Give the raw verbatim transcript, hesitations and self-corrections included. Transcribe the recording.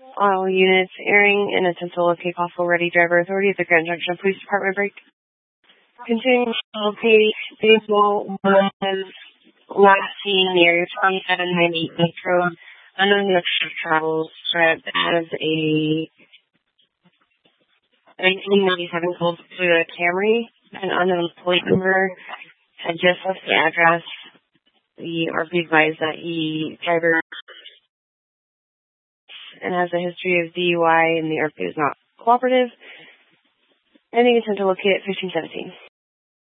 All units airing in attempt to locate possible ready driver authority at the Grand Junction Police Department break. Continuing to locate vehicle was last seen near twenty-seven ninety East Road. Unknown shift travels described as a nineteen ninety-seven Gold Toyota Camry. An unknown plate number had just left the address. The R P advised that the driver and has a history of D U I, and the R P is not cooperative. Ending attempt to locate at fifteen seventeen.